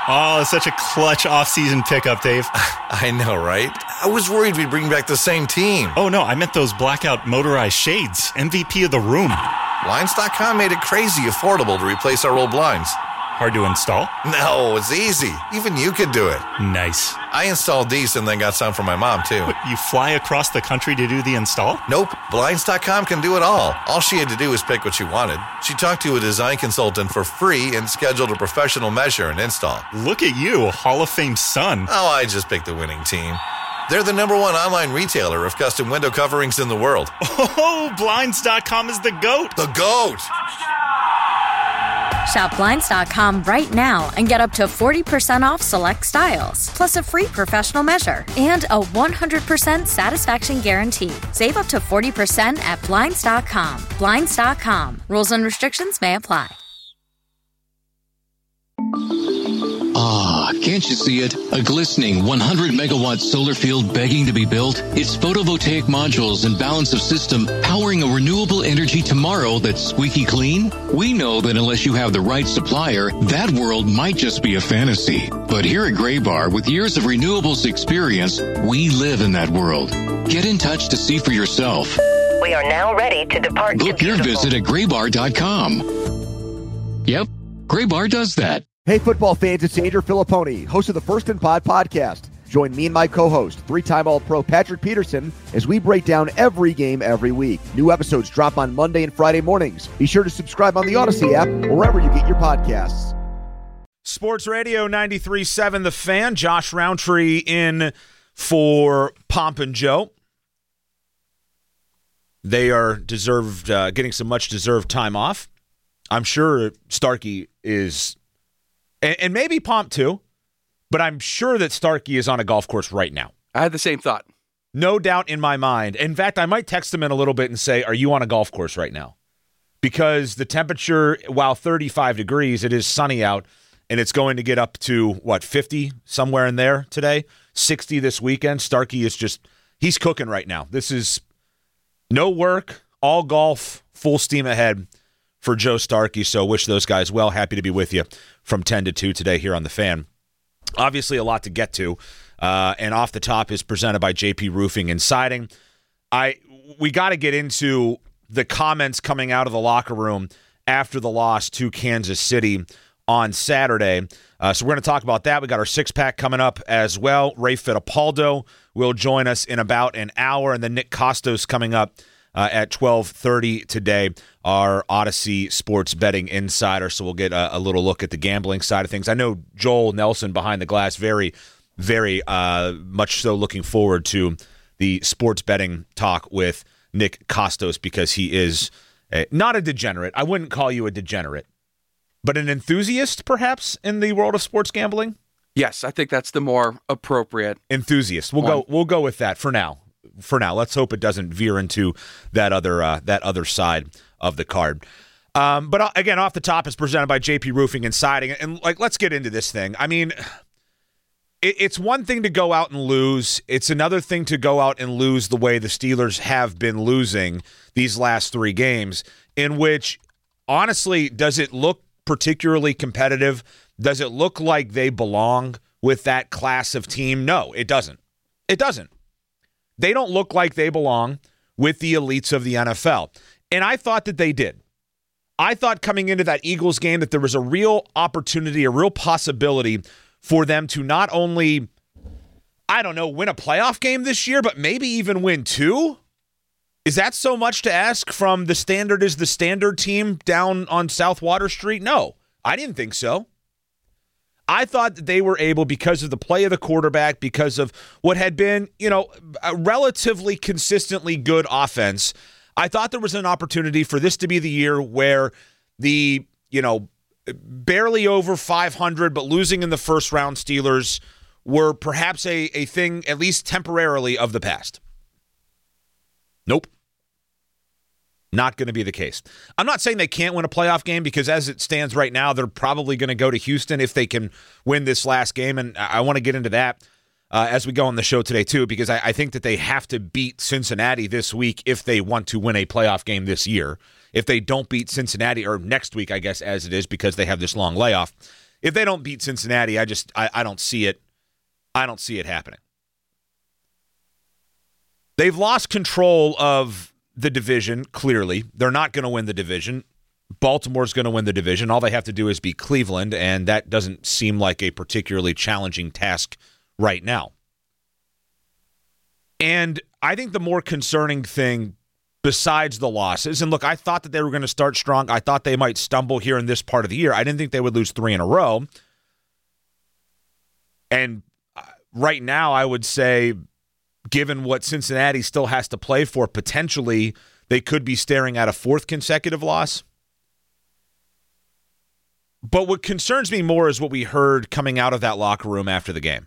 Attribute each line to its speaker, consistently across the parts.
Speaker 1: Oh, it's such a clutch off-season pickup, Dave.
Speaker 2: I know, right? I was worried we'd bring back the same team.
Speaker 1: Oh, no, I meant those blackout motorized shades. MVP of the room.
Speaker 2: Blinds.com made it crazy affordable to replace our old blinds.
Speaker 1: Hard to install?
Speaker 2: No, it's easy. Even you could do it.
Speaker 1: Nice.
Speaker 2: I installed these and then got some for my mom, too.
Speaker 1: What, you fly across the country to do the install?
Speaker 2: Nope. Blinds.com can do it all. All she had to do was pick what she wanted. She talked to a design consultant for free and scheduled a professional measure and install.
Speaker 1: Look at you, Hall of Fame son.
Speaker 2: Oh, I just picked the winning team. They're the #1 online retailer of custom window coverings in the world.
Speaker 1: Oh, Blinds.com is the GOAT.
Speaker 2: The GOAT!
Speaker 3: Shop Blinds.com right now and get up to 40% off select styles, plus a free professional measure and a 100% satisfaction guarantee. Save up to 40% at Blinds.com. Blinds.com. Rules and restrictions may apply.
Speaker 4: Ah, can't you see it? A glistening 100-megawatt solar field begging to be built? Its photovoltaic modules and balance of system powering a renewable energy tomorrow that's squeaky clean? We know that unless you have the right supplier, that world might just be a fantasy. But here at Graybar, with years of renewables experience, we live in that world. Get in touch to see for yourself.
Speaker 5: We are now ready to depart.
Speaker 4: Book your visit at graybar.com. Yep, Graybar does that.
Speaker 6: Hey, football fans, it's Andrew Filipponi, host of the First and Pod podcast. Join me and my co-host, three-time All-Pro Patrick Peterson, as we break down every game every week. New episodes drop on Monday and Friday mornings. Be sure to subscribe on the Odyssey app or wherever you get your podcasts.
Speaker 7: Sports Radio 93.7 The Fan. Josh Roundtree in for Pomp and Joe. They are getting some much-deserved time off. I'm sure Starkey is... And maybe Pomp too, but I'm sure that Starkey is on a golf course right now.
Speaker 8: I had the same thought.
Speaker 7: No doubt in my mind. In fact, I might text him in a little bit and say, are you on a golf course right now? Because the temperature, while 35 degrees, it is sunny out, and it's going to get up to, 50, somewhere in there today? 60 this weekend. Starkey is he's cooking right now. This is no work, all golf, full steam ahead for Joe Starkey, so wish those guys well. Happy to be with you from 10 to 2 today here on The Fan. Obviously, a lot to get to, and Off the Top is presented by JP Roofing and Siding. We got to get into the comments coming out of the locker room after the loss to Kansas City on Saturday. So we're going to talk about that. We got our six-pack coming up as well. Ray Fittipaldo will join us in about an hour, and then Nick Costos coming up at 12:30 today, our Odyssey Sports Betting Insider. So we'll get a little look at the gambling side of things. I know Joel Nelson behind the glass, very, very much so looking forward to the sports betting talk with Nick Costos because he is not a degenerate. I wouldn't call you a degenerate, but an enthusiast perhaps in the world of sports gambling.
Speaker 8: Yes, I think that's the more appropriate
Speaker 7: enthusiast. We'll go with that for now. Let's hope it doesn't veer into that other side of the card. But again, Off the Top is presented by JP Roofing and Siding, and let's get into this thing. I mean, it's one thing to go out and lose. It's another thing to go out and lose the way the Steelers have been losing these last 3 games, in which, honestly, does it look particularly competitive? Does it look like they belong with that class of team? No, it doesn't. It doesn't. They don't look like they belong with the elites of the NFL. And I thought that they did. I thought coming into that Eagles game that there was a real opportunity, a real possibility for them to not only, win a playoff game this year, but maybe even win 2. Is that so much to ask from the standard is the standard team down on South Water Street? No, I didn't think so. I thought that they were able, because of the play of the quarterback, because of what had been, a relatively consistently good offense, I thought there was an opportunity for this to be the year where the, barely over 500 but losing in the first round Steelers were perhaps a thing, at least temporarily, of the past. Nope. Not going to be the case. I'm not saying they can't win a playoff game, because as it stands right now, they're probably going to go to Houston if they can win this last game, and I want to get into that as we go on the show today too, because I think that they have to beat Cincinnati this week if they want to win a playoff game this year. If they don't beat Cincinnati, or next week, I guess, as it is, because they have this long layoff, if they don't beat Cincinnati, I don't see it. I don't see it happening. They've lost control of the division, clearly. They're not going to win the division. Baltimore's going to win the division. All they have to do is beat Cleveland, and that doesn't seem like a particularly challenging task right now. And I think the more concerning thing besides the losses, and look, I thought that they were going to start strong. I thought they might stumble here in this part of the year. I didn't think they would lose 3 in a row. And right now, I would say, given what Cincinnati still has to play for, potentially they could be staring at a 4th consecutive loss. But what concerns me more is what we heard coming out of that locker room after the game.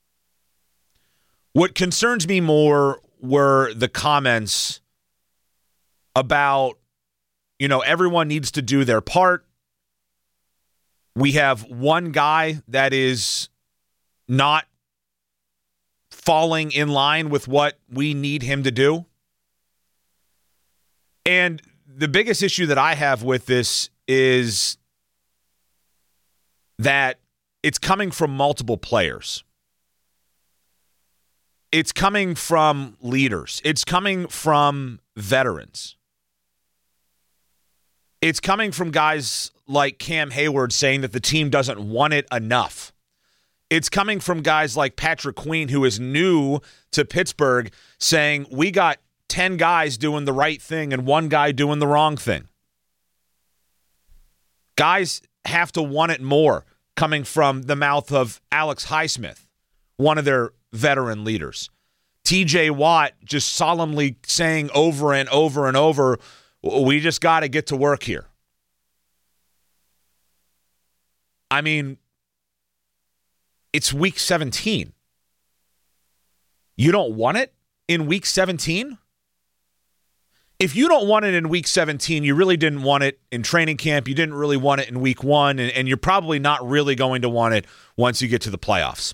Speaker 7: What concerns me more were the comments about, everyone needs to do their part. We have one guy that is not falling in line with what we need him to do. And the biggest issue that I have with this is that it's coming from multiple players. It's coming from leaders. It's coming from veterans. It's coming from guys like Cam Hayward saying that the team doesn't want it enough. It's coming from guys like Patrick Queen, who is new to Pittsburgh, saying we got 10 guys doing the right thing and 1 guy doing the wrong thing. Guys have to want it more, coming from the mouth of Alex Highsmith, one of their veteran leaders. TJ Watt just solemnly saying over and over and over, we just got to get to work here. I mean, it's week 17. You don't want it in week 17? If you don't want it in week 17, you really didn't want it in training camp. You didn't really want it in week 1, and you're probably not really going to want it once you get to the playoffs.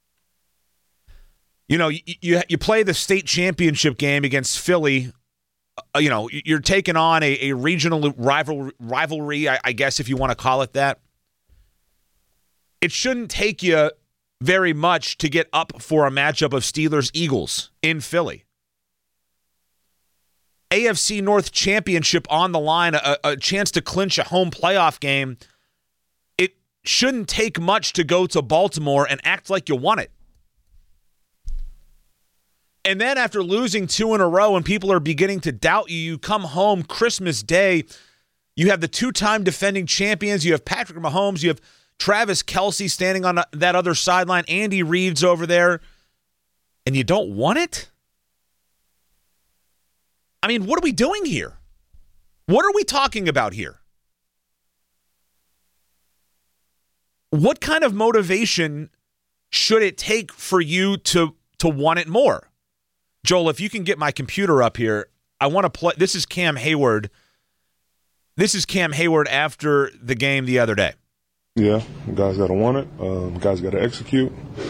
Speaker 7: You play the state championship game against Philly. You're taking on a regional rivalry, I guess, if you want to call it that. It shouldn't take you very much to get up for a matchup of Steelers-Eagles in Philly. AFC North championship on the line, a chance to clinch a home playoff game. It shouldn't take much to go to Baltimore and act like you want it. And then after losing 2 in a row and people are beginning to doubt you, you come home Christmas Day. You have the 2-time defending champions. You have Patrick Mahomes. You have Travis Kelce standing on that other sideline. Andy Reid's over there. And you don't want it? I mean, what are we doing here? What are we talking about here? What kind of motivation should it take for you to want it more? Joel, if you can get my computer up here, I want to play. This is Cam Hayward. This is Cam Hayward after the game the other day.
Speaker 9: Yeah, guys got to want it. Guys got to execute.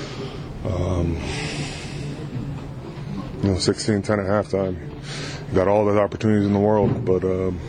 Speaker 9: 16-10 at halftime. Got all the opportunities in the world, but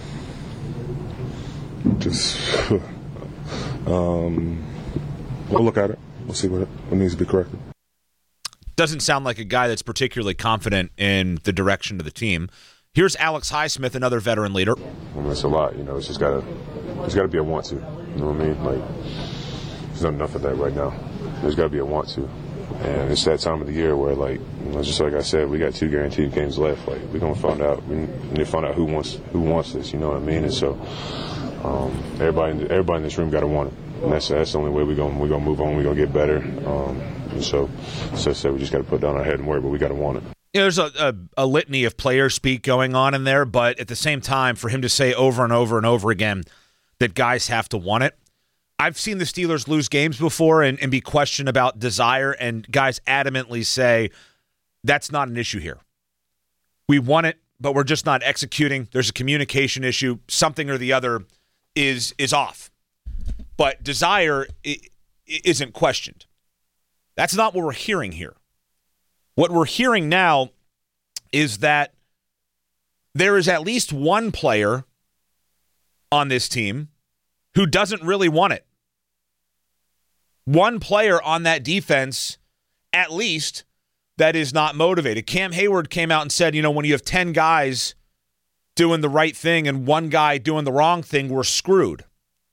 Speaker 9: we'll look at it. We'll see what needs to be corrected.
Speaker 7: Doesn't sound like a guy that's particularly confident in the direction of the team. Here's Alex Highsmith, another veteran leader.
Speaker 9: I mean, it's a lot, It's just got to be a want to. You know what I mean? Like, there's not enough of that right now. There's got to be a want to, and it's that time of the year where, like, just like I said, we got 2 guaranteed games left. Like, we're gonna find out. We need to find out who wants this. You know what I mean? And so, everybody in this room got to want it. And that's the only way we're gonna move on. We're gonna get better. And so I said, we just got to put down our head and work, but we got to want it.
Speaker 7: There's a litany of player speak going on in there, but at the same time, for him to say over and over and over again that guys have to want it. I've seen the Steelers lose games before and be questioned about desire, and guys adamantly say that's not an issue here. We want it, but we're just not executing. There's a communication issue. Something or the other is off. But desire isn't questioned. That's not what we're hearing here. What we're hearing now is that there is at least one player on this team who doesn't really want it. one player on that defense, at least, that is not motivated. Cam Hayward came out and said, when you have 10 guys doing the right thing and one guy doing the wrong thing, we're screwed.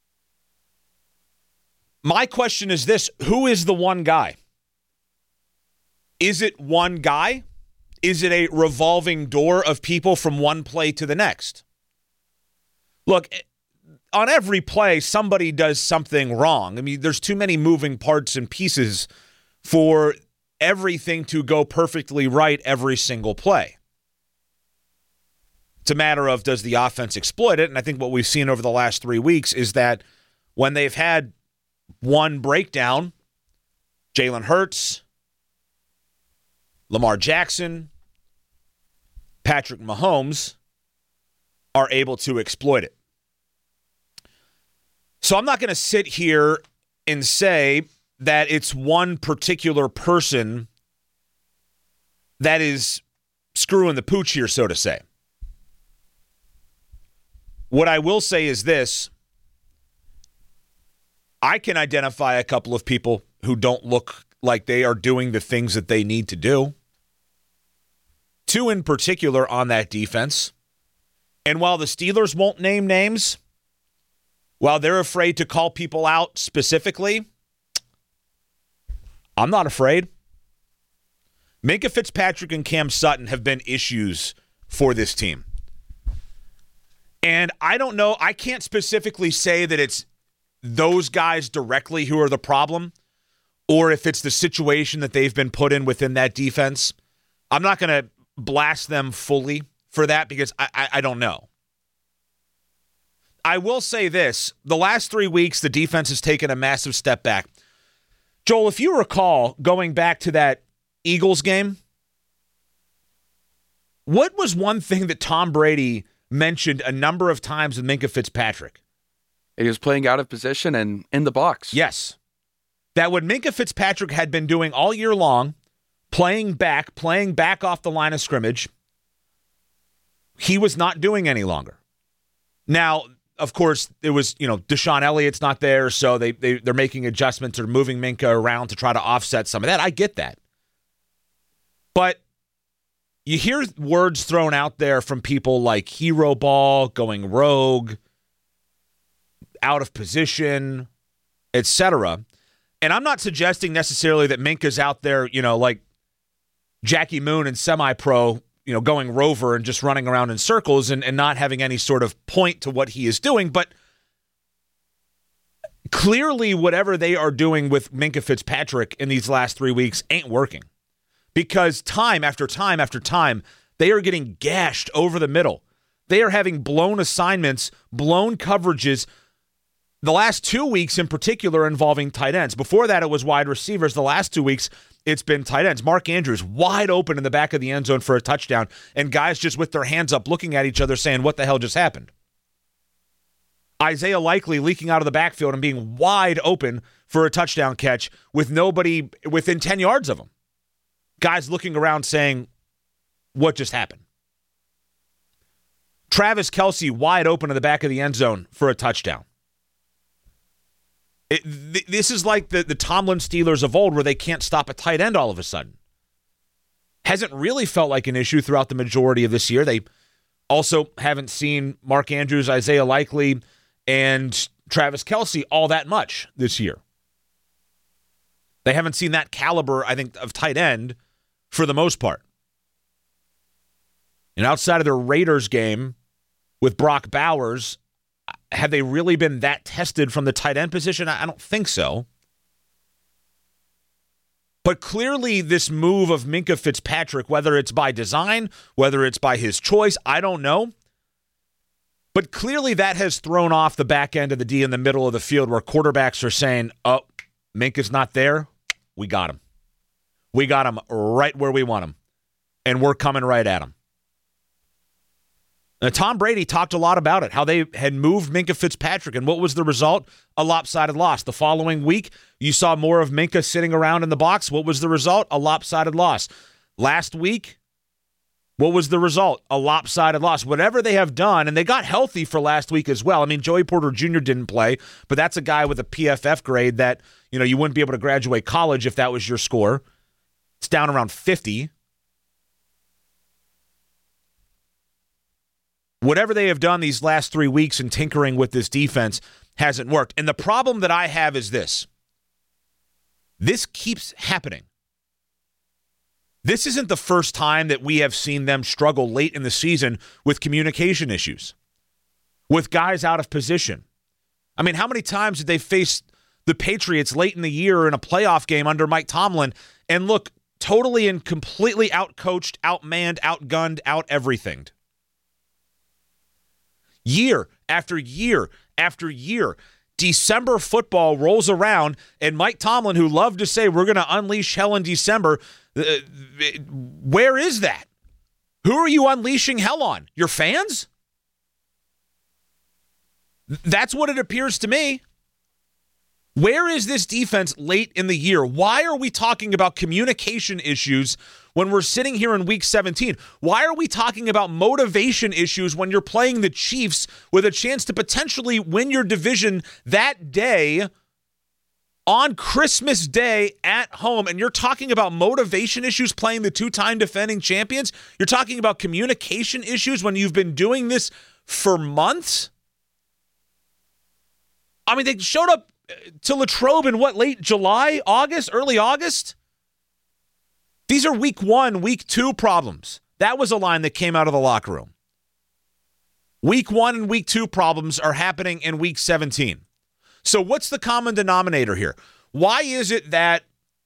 Speaker 7: My question is this: who is the one guy? Is it one guy? Is it a revolving door of people from one play to the next? Look, on every play, somebody does something wrong. I mean, there's too many moving parts and pieces for everything to go perfectly right every single play. It's a matter of, does the offense exploit it? And I think what we've seen over the last 3 weeks is that when they've had one breakdown, Jalen Hurts, Lamar Jackson, Patrick Mahomes are able to exploit it. So I'm not going to sit here and say that it's one particular person that is screwing the pooch here, so to say. What I will say is this: I can identify a couple of people who don't look like they are doing the things that they need to do. 2 in particular on that defense. And while the Steelers won't name names, while they're afraid to call people out specifically, I'm not afraid. Minkah Fitzpatrick and Cam Sutton have been issues for this team. And I don't know, I can't specifically say that it's those guys directly who are the problem, or if it's the situation that they've been put in within that defense. I'm not going to blast them fully for that because I don't know. I will say this: the last 3 weeks, the defense has taken a massive step back. Joel, if you recall, going back to that Eagles game, what was one thing that Tom Brady mentioned a number of times with Minkah Fitzpatrick?
Speaker 8: He was playing out of position and in the box.
Speaker 7: Yes. That what Minkah Fitzpatrick had been doing all year long, playing back off the line of scrimmage, he was not doing any longer. Now, of course, it was, Deshaun Elliott's not there, so they're making adjustments or moving Minkah around to try to offset some of that. I get that. But you hear words thrown out there from people like hero ball, going rogue, out of position, etc. And I'm not suggesting necessarily that Minkah's out there, like Jackie Moon and semi-pro, going rover and just running around in circles and not having any sort of point to what he is doing. But clearly whatever they are doing with Minkah Fitzpatrick in these last 3 weeks ain't working. Because time after time after time, they are getting gashed over the middle. They are having blown assignments, blown coverages. The last 2 weeks in particular involving tight ends. Before that, it was wide receivers. The last 2 weeks, it's been tight ends. Mark Andrews wide open in the back of the end zone for a touchdown, and guys just with their hands up looking at each other saying, what the hell just happened? Isaiah Likely leaking out of the backfield and being wide open for a touchdown catch with nobody within 10 yards of him. Guys looking around saying, what just happened? Travis Kelce wide open in the back of the end zone for a touchdown. This is like the Tomlin Steelers of old where they can't stop a tight end all of a sudden. Hasn't really felt like an issue throughout the majority of this year. They also haven't seen Mark Andrews, Isaiah Likely, and Travis Kelce all that much this year. They haven't seen that caliber, I think, of tight end for the most part. And outside of their Raiders game with Brock Bowers, have they really been that tested from the tight end position? I don't think so. But clearly this move of Minkah Fitzpatrick, whether it's by design, whether it's by his choice, I don't know. But clearly that has thrown off the back end of the D in the middle of the field where quarterbacks are saying, oh, Minkah's not there. We got him. We got him right where we want him. And we're coming right at him. Now, Tom Brady talked a lot about it, how they had moved Minkah Fitzpatrick, and what was the result? A lopsided loss. The following week, you saw more of Minkah sitting around in the box. What was the result? A lopsided loss. Last week, What was the result? A lopsided loss. Whatever they have done, and they got healthy for last week as well. I mean, Joey Porter Jr. didn't play, but that's a guy with a PFF grade that, you wouldn't be able to graduate college if that was your score. It's down around 50. Whatever they have done these last 3 weeks in tinkering with this defense hasn't worked. And the problem that I have is this. This keeps happening. This isn't the first time that we have seen them struggle late in the season with communication issues, with guys out of position. I mean, how many times did they face the Patriots late in the year in a playoff game under Mike Tomlin and look totally and completely outcoached, outmanned, outgunned, out-everythinged? Year after year after year, December football rolls around, and Mike Tomlin, who loved to say we're going to unleash hell in December, where is that? Who are you unleashing hell on? Your fans? That's what it appears to me. Where is this defense late in the year? Why are we talking about communication issues when we're sitting here in week 17? Why are we talking about motivation issues when you're playing the Chiefs with a chance to potentially win your division that day on Christmas Day at home? And you're talking about motivation issues playing the two-time defending champions? You're talking about communication issues when you've been doing this for months? I mean, they showed up to Latrobe in late July, August, early August? These are week 1, week 2 problems. That was a line that came out of the locker room. Week 1 and week 2 problems are happening in week 17. So what's the common denominator here? Why is it that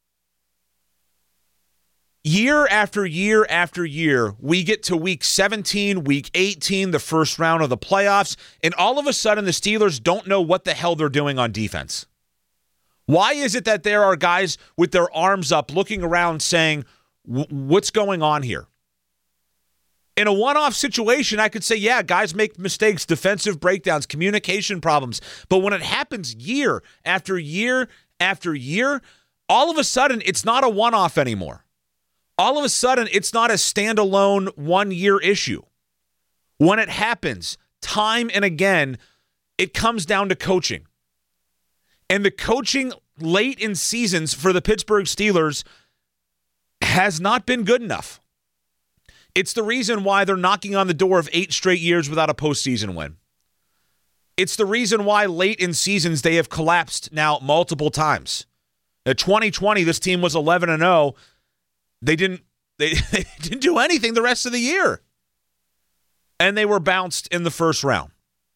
Speaker 7: year after year after year, we get to week 17, week 18, the first round of the playoffs, and all of a sudden the Steelers don't know what the hell they're doing on defense? Why is it that there are guys with their arms up looking around saying, what's going on here? In a one-off situation, I could say, yeah, guys make mistakes, defensive breakdowns, communication problems. But when it happens year after year after year, all of a sudden it's not a one-off anymore. All of a sudden, it's not a standalone one-year issue. When it happens, time and again, it comes down to coaching. And the coaching late in seasons for the Pittsburgh Steelers has not been good enough. It's the reason why they're knocking on the door of 8 straight years without a postseason win. It's the reason why late in seasons they have collapsed now multiple times. In 2020, this team was 11-0. They didn't do anything the rest of the year. And they were bounced in the first round.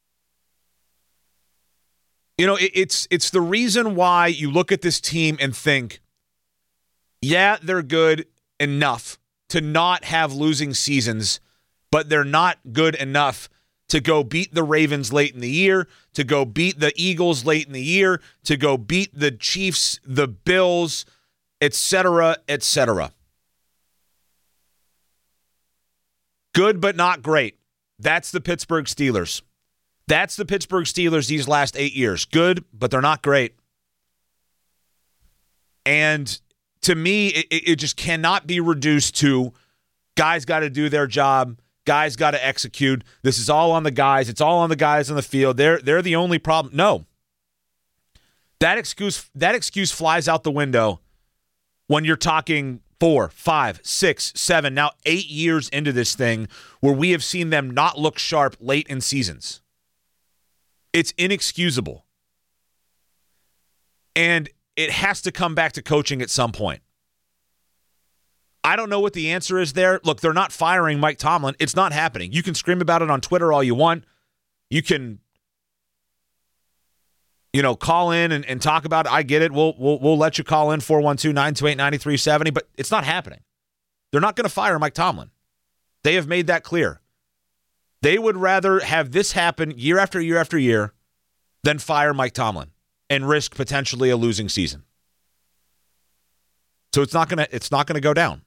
Speaker 7: It's the reason why you look at this team and think, yeah, they're good enough to not have losing seasons, but they're not good enough to go beat the Ravens late in the year, to go beat the Eagles late in the year, to go beat the Chiefs, the Bills, etc., etc. Good but not great. That's the Pittsburgh Steelers. That's the Pittsburgh Steelers these last 8 years. Good, but they're not great. And to me, it just cannot be reduced to guys got to do their job, guys got to execute. This is all on the guys. It's all on the guys on the field. They're the only problem. No. That excuse flies out the window when you're talking 4, 5, 6, 7, now 8 years into this thing where we have seen them not look sharp late in seasons. It's inexcusable. And it has to come back to coaching at some point. I don't know what the answer is there. Look, they're not firing Mike Tomlin. It's not happening. You can scream about it on Twitter all you want. You can call in and talk about it. I get it. We'll let you call in 412-928-9370, but it's not happening. They're not going to fire Mike Tomlin. They have made that clear. They would rather have this happen year after year after year than fire Mike Tomlin and risk potentially a losing season. So it's not going to go down.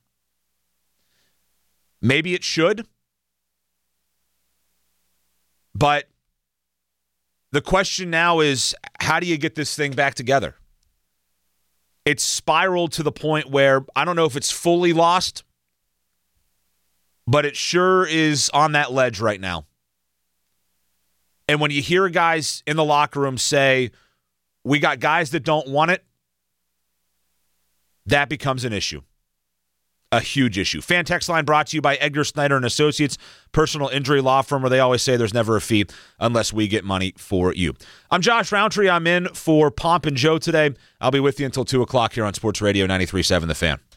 Speaker 7: Maybe it should. But the question now is, how do you get this thing back together? It's spiraled to the point where I don't know if it's fully lost, But it sure is on that ledge right now. And when you hear guys in the locker room say, we got guys that don't want it, that becomes an issue. A huge issue. Fan text line brought to you by Edgar Snyder and Associates, personal injury law firm where they always say there's never a fee unless we get money for you. I'm Josh Roundtree. I'm in for Pomp and Joe today. I'll be with you until 2 o'clock here on Sports Radio 93.7 The Fan.